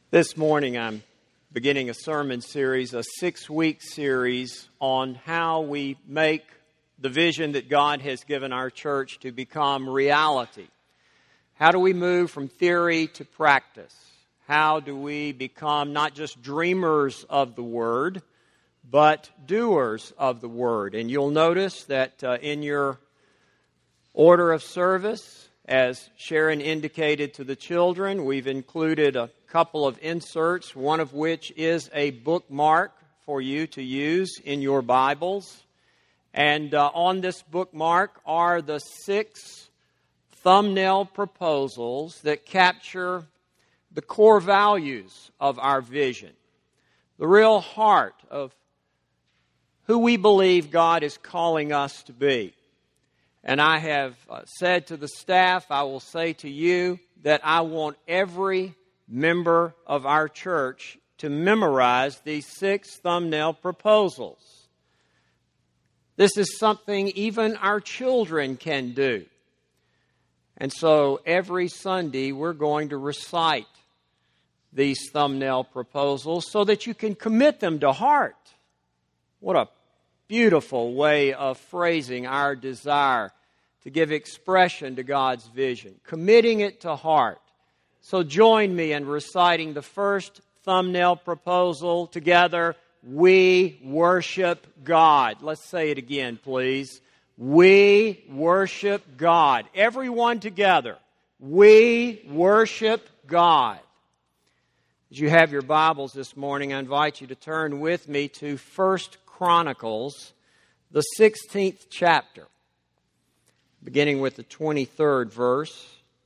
This morning I'm beginning a sermon series, a 6-week series on how we make the vision that God has given our church to become reality. How do we move from theory to practice? How do we become not just dreamers of the Word, but doers of the Word? And you'll notice that in your order of service, as Sharon indicated to the children, we've included a couple of inserts, one of which is a bookmark for you to use in your Bibles. And on this bookmark are the 6 thumbnail proposals that capture the core values of our vision, the real heart of who we believe God is calling us to be. And I have said to the staff, I will say to you, that I want every member of our church to memorize these 6 thumbnail proposals. This is something even our children can do. And so every Sunday we're going to recite these thumbnail proposals so that you can commit them to heart. What a beautiful way of phrasing our desire to give expression to God's vision, committing it to heart. So join me in reciting the first thumbnail proposal together. We worship God. Let's say it again, please. We worship God. Everyone together. We worship God. As you have your Bibles this morning, I invite you to turn with me to 1 Chronicles, the 16th chapter, beginning with the 23rd verse,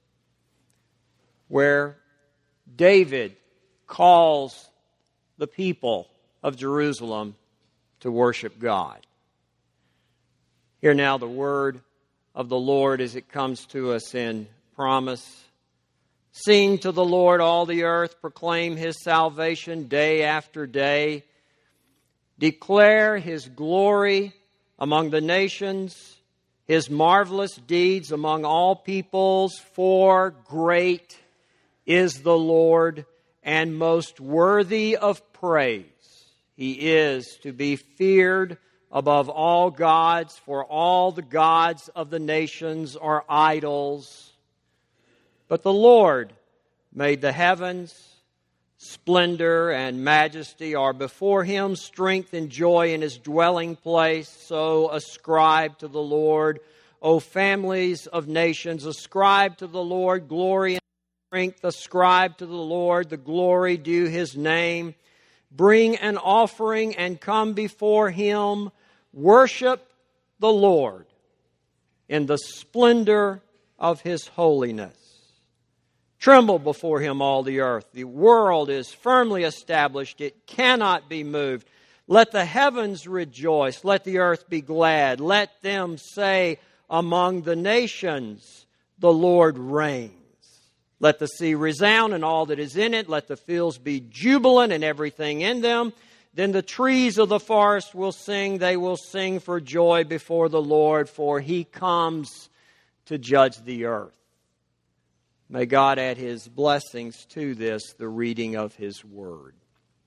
where David calls the people of Jerusalem to worship God. Hear now the word of the Lord as it comes to us in promise. Sing to the Lord, all the earth, proclaim His salvation day after day. Declare His glory among the nations, His marvelous deeds among all peoples, for great is the Lord and most worthy of praise. He is to be feared above all gods, for all the gods of the nations are idols. But the Lord made the heavens. Splendor and majesty are before Him, strength and joy in His dwelling place. So ascribe to the Lord, O families of nations, ascribe to the Lord glory and strength. Ascribe to the Lord the glory due His name. Bring an offering and come before Him. Worship the Lord in the splendor of His holiness. Tremble before Him, all the earth. The world is firmly established. It cannot be moved. Let the heavens rejoice. Let the earth be glad. Let them say among the nations, the Lord reigns. Let the sea resound and all that is in it. Let the fields be jubilant and everything in them. Then the trees of the forest will sing. They will sing for joy before the Lord, for He comes to judge the earth. May God add His blessings to this, the reading of His Word.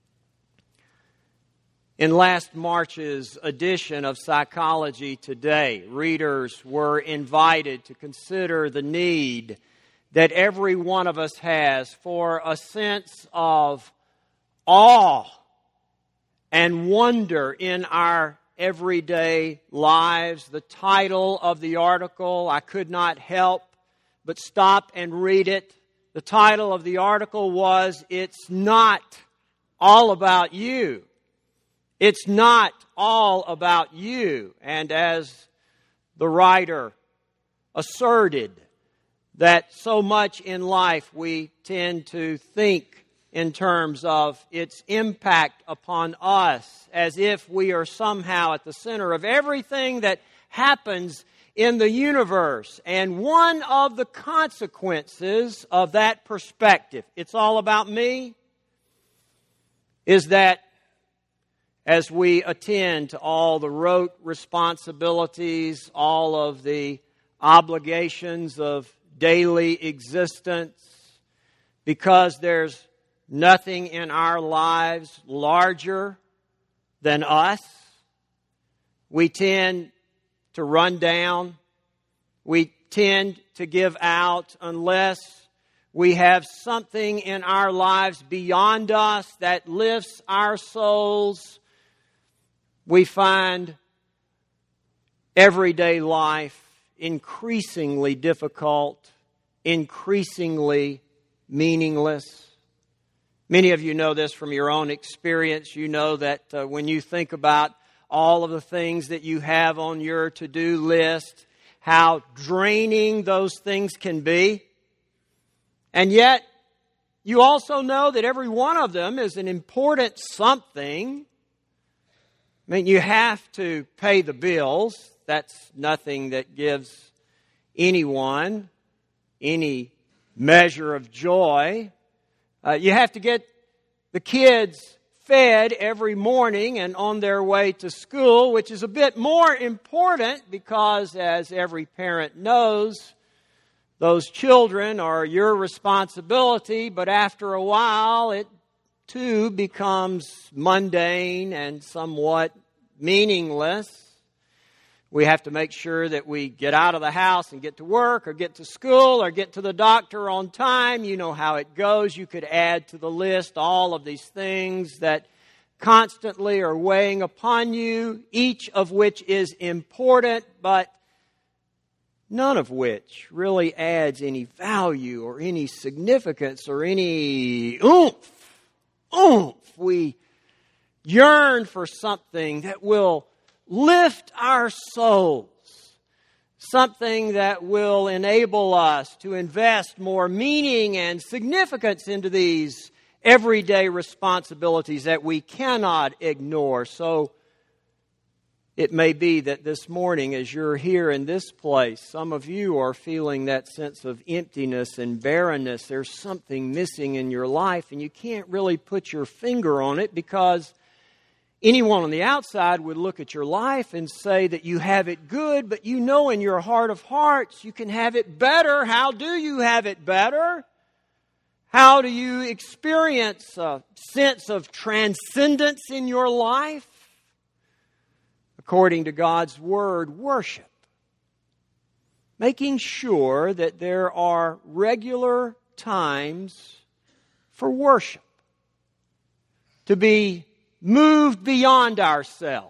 In last March's edition of Psychology Today, readers were invited to consider the need that every one of us has for a sense of awe and wonder in our everyday lives. The title of the article, I could not help but stop and read it. The title of the article was, It's Not All About You. It's not all about you. And as the writer asserted, that so much in life we tend to think in terms of its impact upon us, as if we are somehow at the center of everything that happens in the universe. And one of the consequences of that perspective, it's all about me, is that as we attend to all the rote responsibilities, all of the obligations of daily existence, because there's nothing in our lives larger than us. We tend to run down. We tend to give out unless we have something in our lives beyond us that lifts our souls. We find everyday life increasingly difficult, increasingly meaningless. Many of you know this from your own experience. You know that when you think about all of the things that you have on your to-do list, how draining those things can be. And yet, you also know that every one of them is an important something. I mean, you have to pay the bills. That's nothing that gives anyone any measure of joy. You have to get the kids fed every morning and on their way to school, which is a bit more important because, as every parent knows, those children are your responsibility, but after a while it too becomes mundane and somewhat meaningless. We have to make sure that we get out of the house and get to work or get to school or get to the doctor on time. You know how it goes. You could add to the list all of these things that constantly are weighing upon you, each of which is important, but none of which really adds any value or any significance or any oomph. We yearn for something that will lift our souls, something that will enable us to invest more meaning and significance into these everyday responsibilities that we cannot ignore. So it may be that this morning, as you're here in this place, some of you are feeling that sense of emptiness and barrenness. There's something missing in your life, and you can't really put your finger on it because anyone on the outside would look at your life and say that you have it good, but you know in your heart of hearts you can have it better. How do you have it better? How do you experience a sense of transcendence in your life? According to God's Word, worship. Making sure that there are regular times for worship. To be moved beyond ourselves.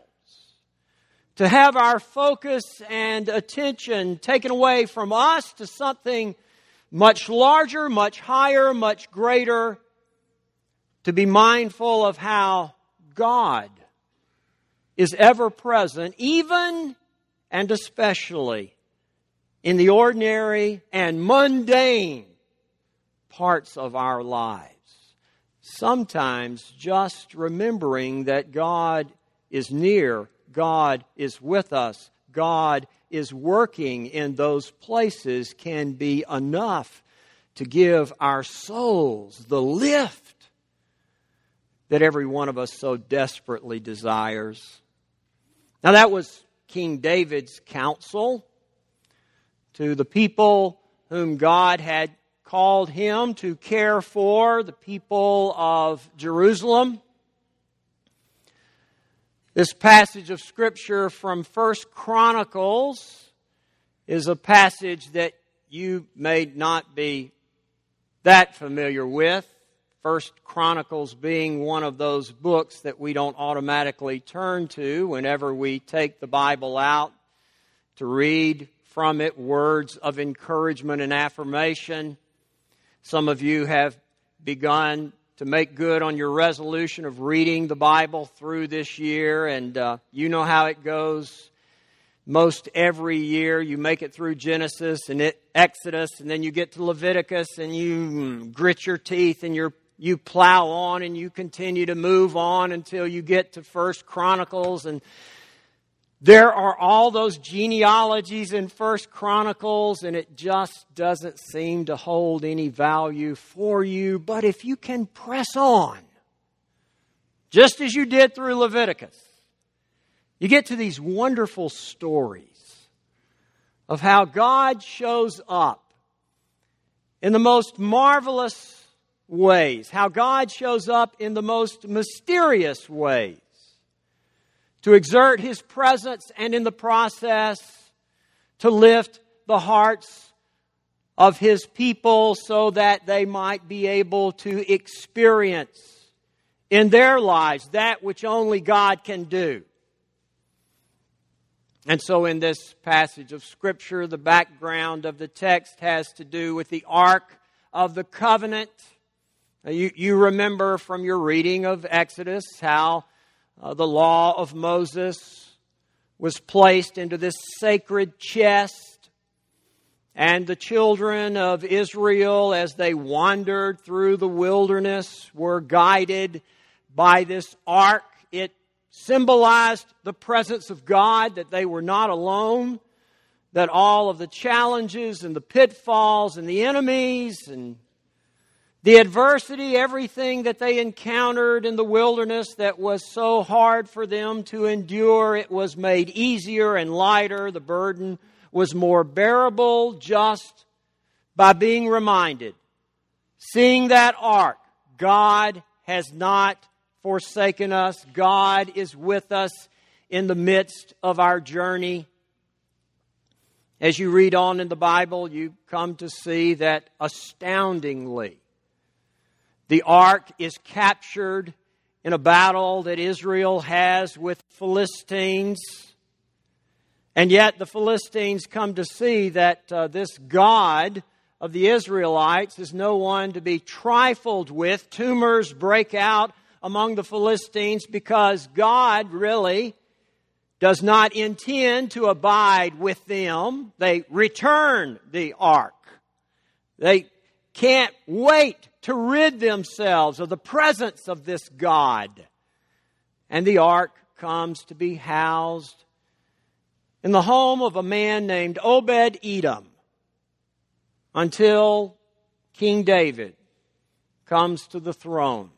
To have our focus and attention taken away from us to something much larger, much higher, much greater. To be mindful of how God is ever present, even and especially in the ordinary and mundane parts of our lives. Sometimes just remembering that God is near, God is with us, God is working in those places can be enough to give our souls the lift that every one of us so desperately desires. Now that was King David's counsel to the people whom God had called him to care for, the people of Jerusalem. This passage of Scripture from 1 Chronicles is a passage that you may not be that familiar with. 1 Chronicles being one of those books that we don't automatically turn to whenever we take the Bible out to read from it words of encouragement and affirmation. Some of you have begun to make good on your resolution of reading the Bible through this year, and you know how it goes. Most every year you make it through Genesis and Exodus, and then you get to Leviticus, and you grit your teeth and you plow on, and you continue to move on until you get to 1 Chronicles, and there are all those genealogies in 1 Chronicles, and it just doesn't seem to hold any value for you. But if you can press on, just as you did through Leviticus, you get to these wonderful stories of how God shows up in the most marvelous ways, how God shows up in the most mysterious ways to exert His presence and in the process to lift the hearts of His people so that they might be able to experience in their lives that which only God can do. And so in this passage of Scripture, the background of the text has to do with the Ark of the Covenant. You remember from your reading of Exodus how the law of Moses was placed into this sacred chest, and the children of Israel, as they wandered through the wilderness, were guided by this ark. It symbolized the presence of God, that they were not alone, that all of the challenges and the pitfalls and the enemies and the adversity, everything that they encountered in the wilderness that was so hard for them to endure, it was made easier and lighter. The burden was more bearable just by being reminded, seeing that ark, God has not forsaken us. God is with us in the midst of our journey. As you read on in the Bible, you come to see that astoundingly, the ark is captured in a battle that Israel has with Philistines. And yet the Philistines come to see that this God of the Israelites is no one to be trifled with. Tumors break out among the Philistines because God really does not intend to abide with them. They return the ark. They can't wait to rid themselves of the presence of this God. And the ark comes to be housed in the home of a man named Obed-Edom until King David comes to the throne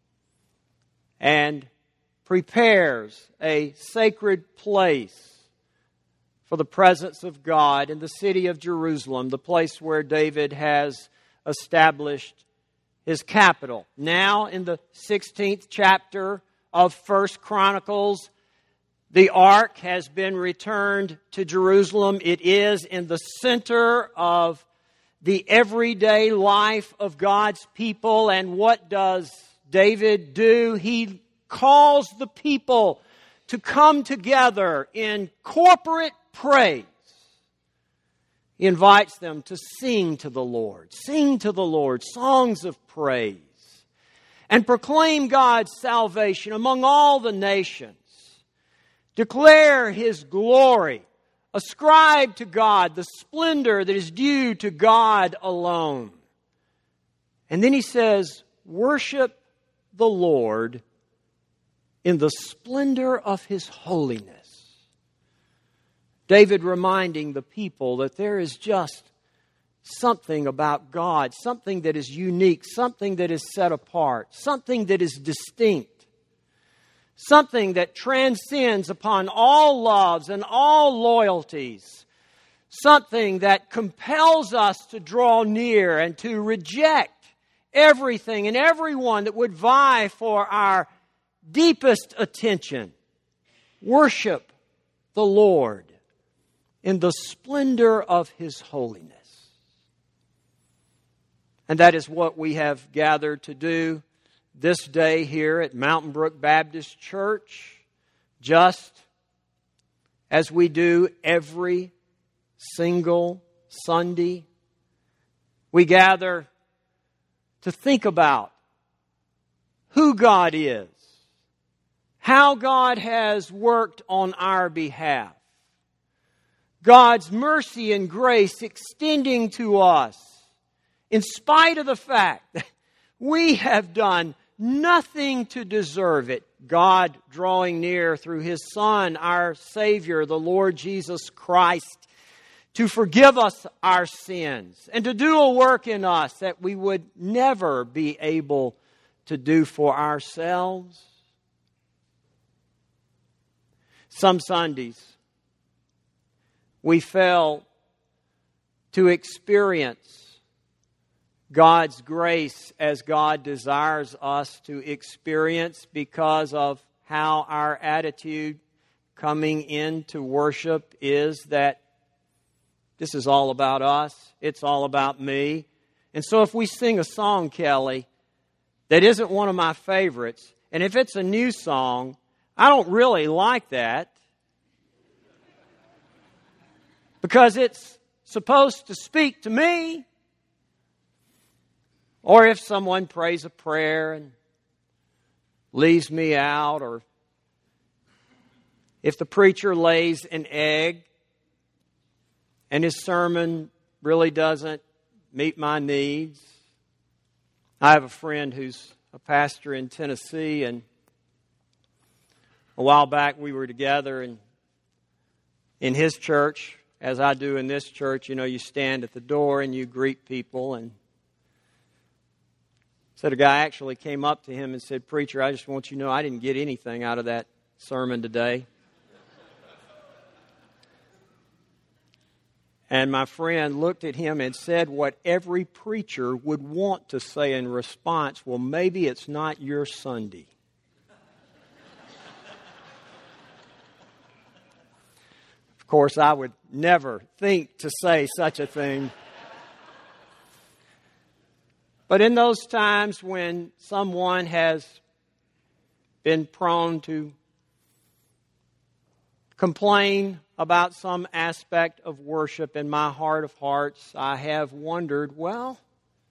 and prepares a sacred place for the presence of God in the city of Jerusalem, the place where David has established his capital. Now, in the 16th chapter of 1 Chronicles, the ark has been returned to Jerusalem. It is in the center of the everyday life of God's people. And what does David do? He calls the people to come together in corporate praise. He invites them to sing to the Lord songs of praise, and proclaim God's salvation among all the nations. Declare His glory. Ascribe to God the splendor that is due to God alone. And then he says, worship the Lord in the splendor of His holiness. David reminding the people that there is just something about God, something that is unique, something that is set apart, something that is distinct, something that transcends upon all loves and all loyalties, something that compels us to draw near and to reject everything and everyone that would vie for our deepest attention. Worship the Lord in the splendor of His holiness. And that is what we have gathered to do this day here at Mountain Brook Baptist Church, just as we do every single Sunday. We gather to think about who God is, how God has worked on our behalf, God's mercy and grace extending to us in spite of the fact that we have done nothing to deserve it. God drawing near through His Son, our Savior, the Lord Jesus Christ, to forgive us our sins and to do a work in us that we would never be able to do for ourselves. Some Sundays, we fail to experience God's grace as God desires us to experience because of how our attitude coming into worship is that this is all about us. It's all about me. And so if we sing a song, Kelly, that isn't one of my favorites, and if it's a new song, I don't really like that because it's supposed to speak to me. Or if someone prays a prayer and leaves me out, or if the preacher lays an egg and his sermon really doesn't meet my needs. I have a friend who's a pastor in Tennessee, and a while back we were together, and in his church, as I do in this church, you stand at the door and you greet people. And so the guy actually came up to him and said, "Preacher, I just want you to know I didn't get anything out of that sermon today." And my friend looked at him and said what every preacher would want to say in response, "Well, maybe it's not your Sunday." Of course, I would never think to say such a thing. But in those times when someone has been prone to complain about some aspect of worship, in my heart of hearts, I have wondered, well,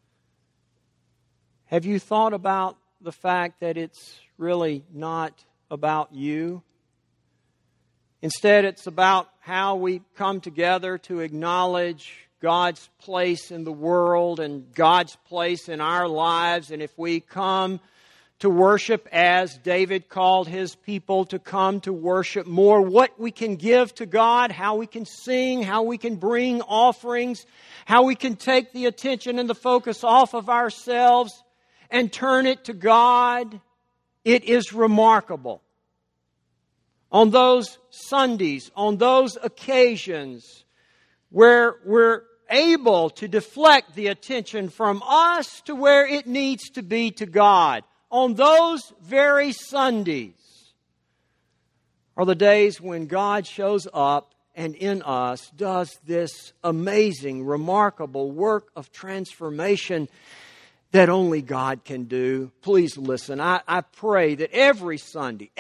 have you thought about the fact that it's really not about you? Instead, it's about how we come together to acknowledge God's place in the world and God's place in our lives. And if we come to worship as David called his people to come to worship more, what we can give to God, how we can sing, how we can bring offerings, how we can take the attention and the focus off of ourselves and turn it to God, it is remarkable. On those Sundays, on those occasions where we're able to deflect the attention from us to where it needs to be to God, on those very Sundays are the days when God shows up and in us does this amazing, remarkable work of transformation that only God can do. Please listen. I pray that every Sunday,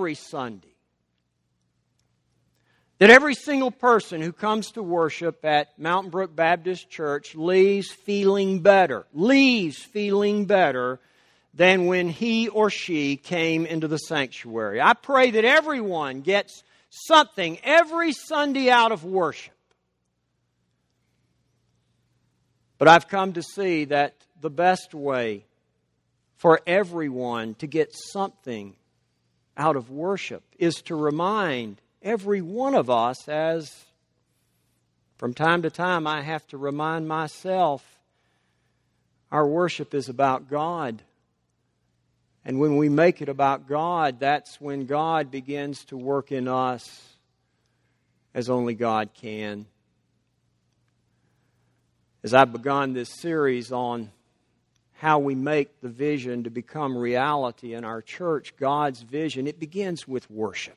that every single person who comes to worship at Mountain Brook Baptist Church leaves feeling better than when he or she came into the sanctuary. I pray that everyone gets something every Sunday out of worship. But I've come to see that the best way for everyone to get something out of worship is to remind every one of us, as from time to time I have to remind myself, our worship is about God. And when we make it about God, that's when God begins to work in us as only God can. As I've begun this series on how we make the vision to become reality in our church, God's vision, it begins with worship.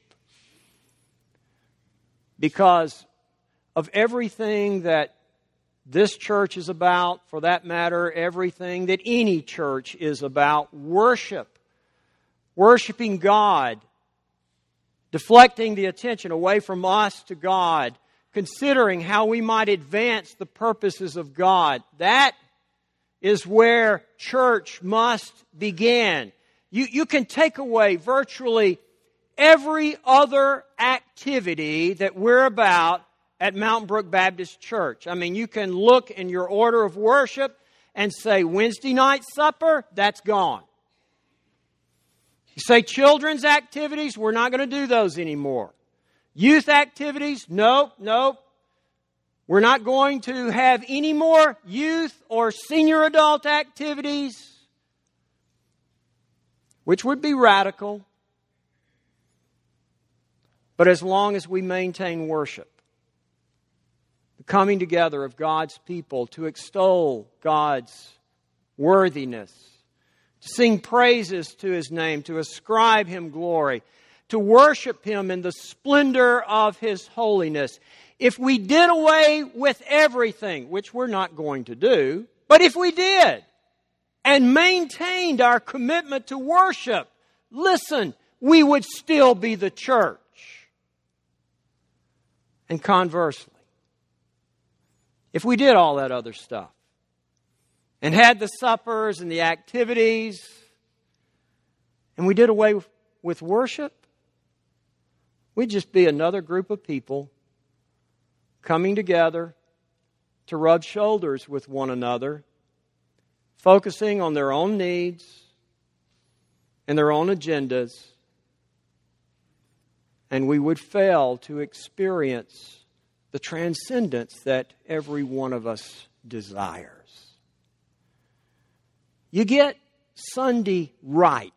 Because of everything that this church is about, for that matter, everything that any church is about, worshiping God, deflecting the attention away from us to God, considering how we might advance the purposes of God. That is where church must begin. You can take away virtually every other activity that we're about at Mountain Brook Baptist Church. I mean, you can look in your order of worship and say Wednesday night supper, that's gone. You say children's activities, we're not going to do those anymore. Youth activities, nope. We're not going to have any more youth or senior adult activities, which would be radical. But as long as we maintain worship, the coming together of God's people to extol God's worthiness, to sing praises to His name, to ascribe Him glory, to worship Him in the splendor of His holiness. If we did away with everything, which we're not going to do, but if we did, and maintained our commitment to worship, listen, we would still be the church. And conversely, if we did all that other stuff, and had the suppers and the activities, and we did away with worship, we'd just be another group of people coming together to rub shoulders with one another, focusing on their own needs and their own agendas, and we would fail to experience the transcendence that every one of us desires. You get Sunday right,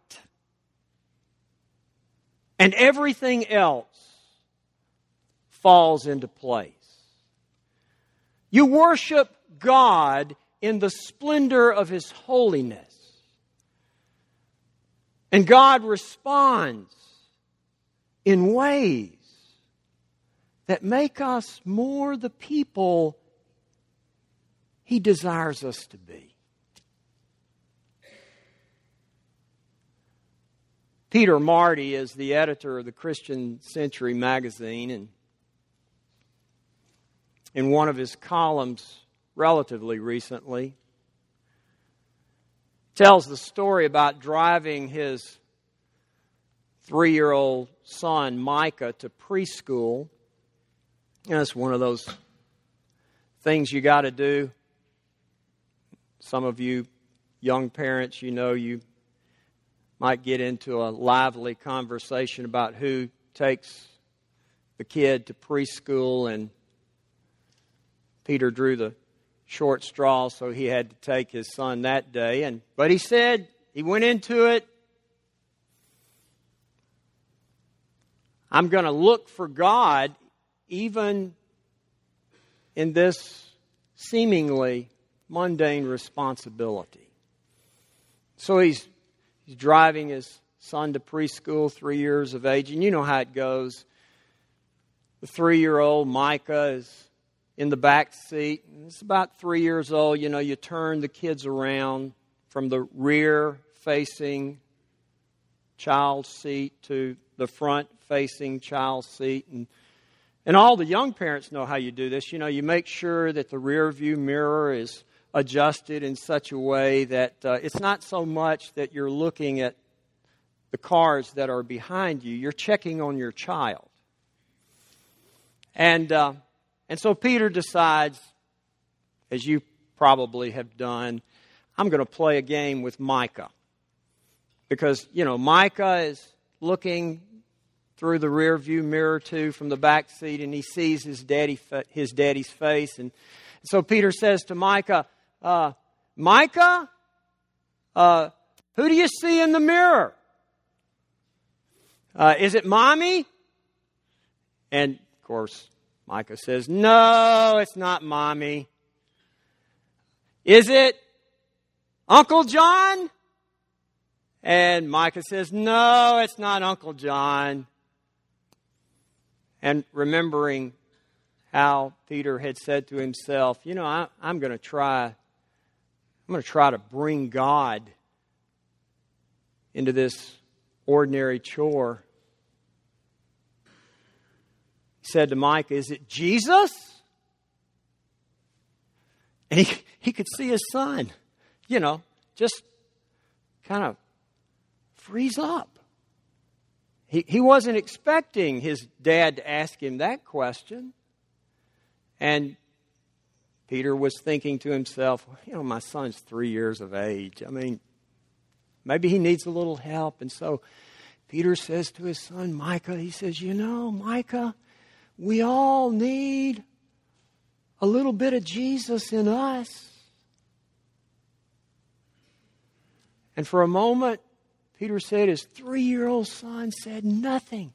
and everything else falls into place. You worship God in the splendor of His holiness, and God responds in ways that make us more the people He desires us to be. Peter Marty is the editor of the Christian Century magazine, and in one of his columns relatively recently, tells the story about driving his 3-year-old son, Micah, to preschool. It's one of those things you got to do. Some of you young parents, you might get into a lively conversation about who takes the kid to preschool, and Peter drew the short straw, so he had to take his son that day. But he said, he went into it, I'm going to look for God even in this seemingly mundane responsibility. So he's driving his son to preschool, 3 years of age, and you know how it goes. The 3-year-old Micah is in the back seat. It's about 3 years old. You turn the kids around from the rear-facing child seat to the front-facing child seat. And all the young parents know how you do this. You make sure that the rear-view mirror is adjusted in such a way that it's not so much that you're looking at the cars that are behind you. You're checking on your child. And so Peter decides, as you probably have done, I'm going to play a game with Micah. Because, Micah is looking through the rear view mirror too from the back seat, and he sees his daddy's face. And so Peter says to Micah, Micah, who do you see in the mirror? Is it Mommy? And, of course, Micah says, no, it's not Mommy. Is it Uncle John? And Micah says, no, it's not Uncle John. And remembering how Peter had said to himself, I'm going to try to bring God into this ordinary chore. He said to Micah, is it Jesus? And he could see his son, just kind of freeze up. He wasn't expecting his dad to ask him that question. And Peter was thinking to himself, my son's 3 years of age. Maybe he needs a little help. And so Peter says to his son, Micah, he says, Micah, we all need a little bit of Jesus in us. And for a moment, Peter said his 3-year-old son said nothing.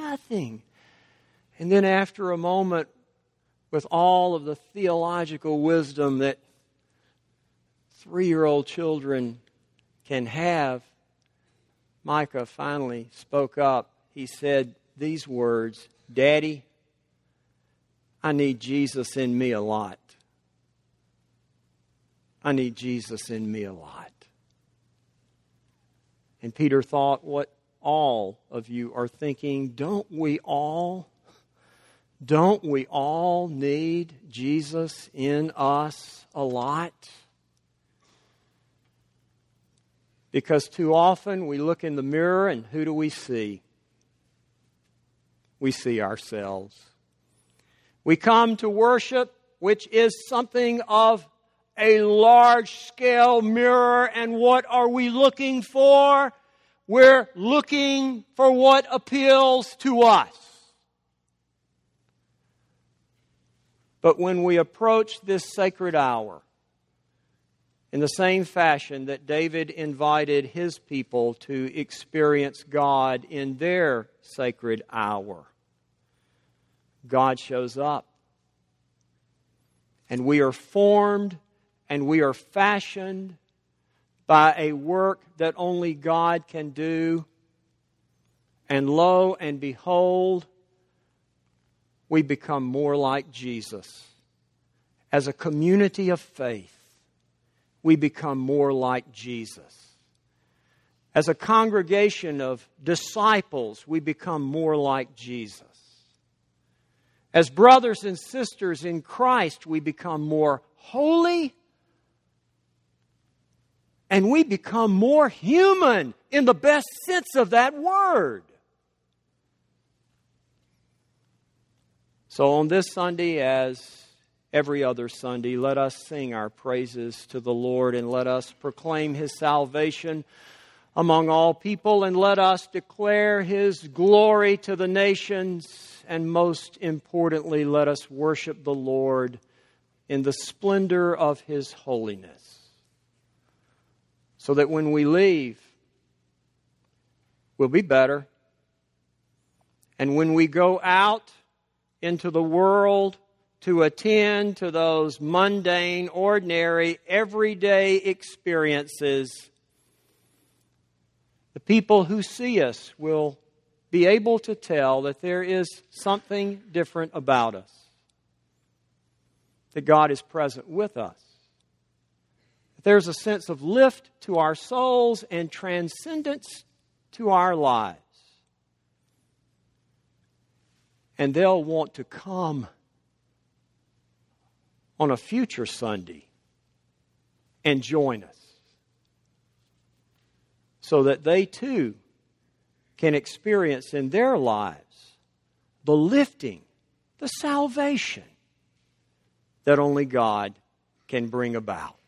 And then after a moment, with all of the theological wisdom that 3-year-old children can have, Micah finally spoke up. He said these words, "Daddy, I need Jesus in me a lot. I need Jesus in me a lot." And Peter thought what all of you are thinking, don't we all need Jesus in us a lot? Because too often we look in the mirror and who do we see? We see ourselves. We come to worship, which is something of a large-scale mirror, and what are we looking for? We're looking for what appeals to us. But when we approach this sacred hour, in the same fashion that David invited his people to experience God in their sacred hour, God shows up. And we are formed and we are fashioned by a work that only God can do. And lo and behold, we become more like Jesus. As a community of faith, we become more like Jesus. As a congregation of disciples, we become more like Jesus. As brothers and sisters in Christ, we become more holy, and we become more human in the best sense of that word. So on this Sunday, as every other Sunday, let us sing our praises to the Lord, and let us proclaim His salvation among all people, and let us declare His glory to the nations, and most importantly, let us worship the Lord in the splendor of His holiness, so that when we leave, we'll be better. And when we go out into the world to attend to those mundane, ordinary, everyday experiences, the people who see us will be able to tell that there is something different about us, that God is present with us. There's a sense of lift to our souls and transcendence to our lives. And they'll want to come on a future Sunday and join us, so that they too can experience in their lives the lifting, the salvation that only God can bring about.